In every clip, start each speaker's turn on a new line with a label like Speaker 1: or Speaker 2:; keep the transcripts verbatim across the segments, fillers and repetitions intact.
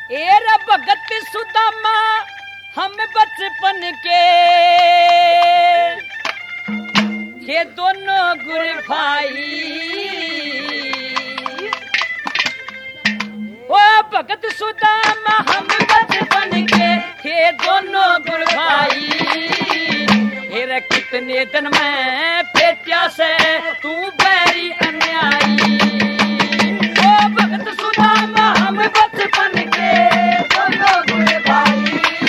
Speaker 1: Era भगत सुदामा हम बचपन के थे दोनों गुरु भाई। ओ भगत सुदामा हम बचपन के थे दोनों गुरु भाई। एरा कितने दिन में पेटिया से तू बैरी अन्यायी। ओ भगत सुदामा हम बचपन के दोनों गुरु भाई।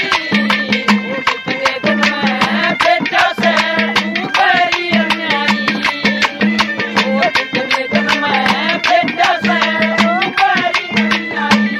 Speaker 1: कितने दिन में पेटिया से तू बैरी अन्यायी। ओ कितने दिन में पेटिया से तू बैरी अन्यायी।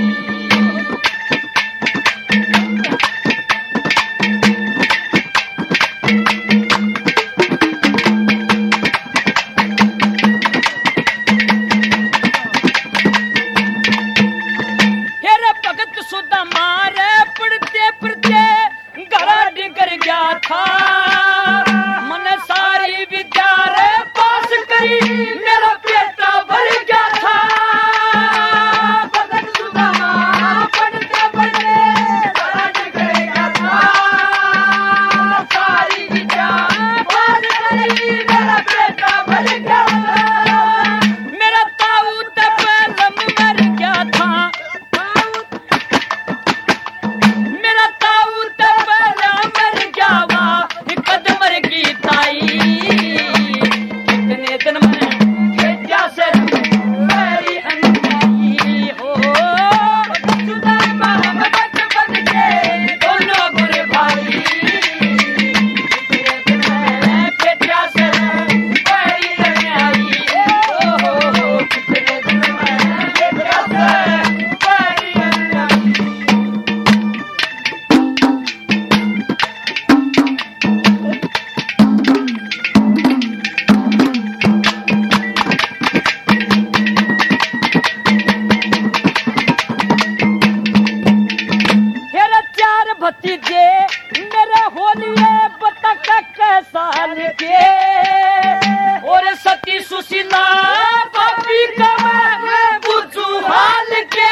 Speaker 1: भतीजे मेरे होलिए बतक साल के और सती सुशीला पापी कमा बुझू हाल के।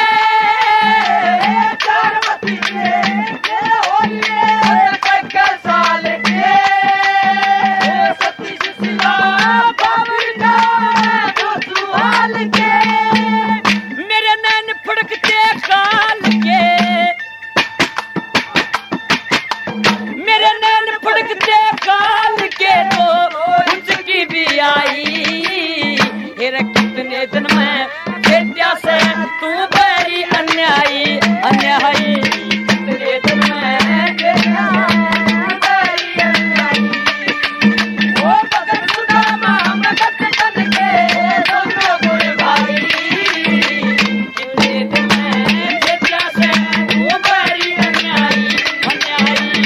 Speaker 1: चार भतीजे मेरे होलिए बतक साल के सती सुशीला पापी कमा बुझू हाल के। मेरे नैन फड़कते काल के मेरे नैन फड़कते काल के तो उसकी भी आई। हेरा कितने दिन में बेटिया से तू बड़ी अन्यायी अन्यायी। कितने दिन में बेटिया बड़ी अन्यायी। ओ भगत सुदामा हम बचपन के दोनों गुरु भाई। कितने दिन में बेटिया से तू बड़ी अन्यायी अन्यायी।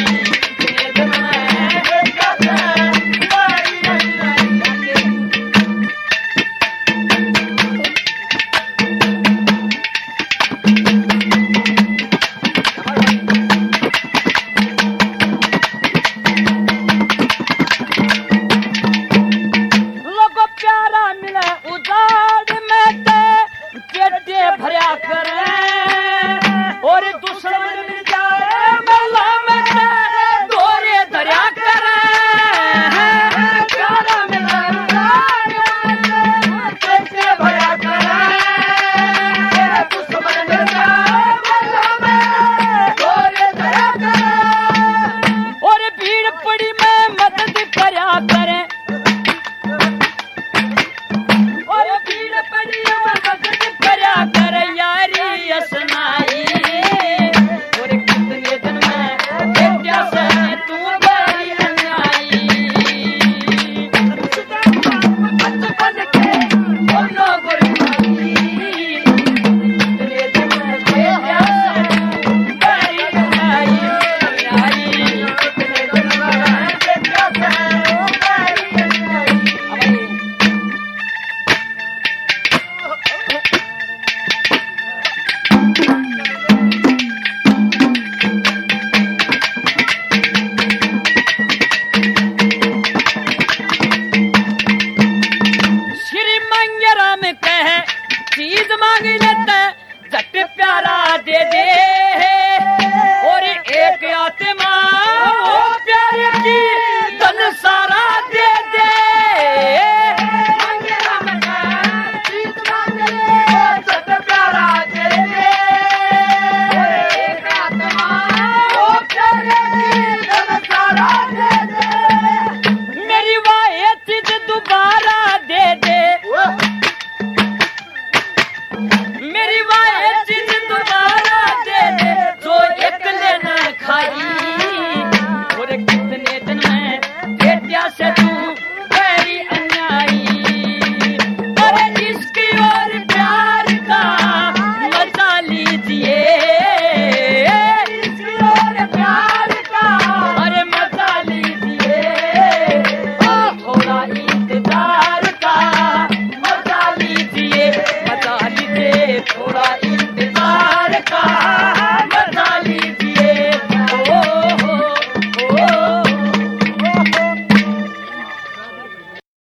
Speaker 1: प्यारा मिले उजाड़ में ते पेटे भरिया कर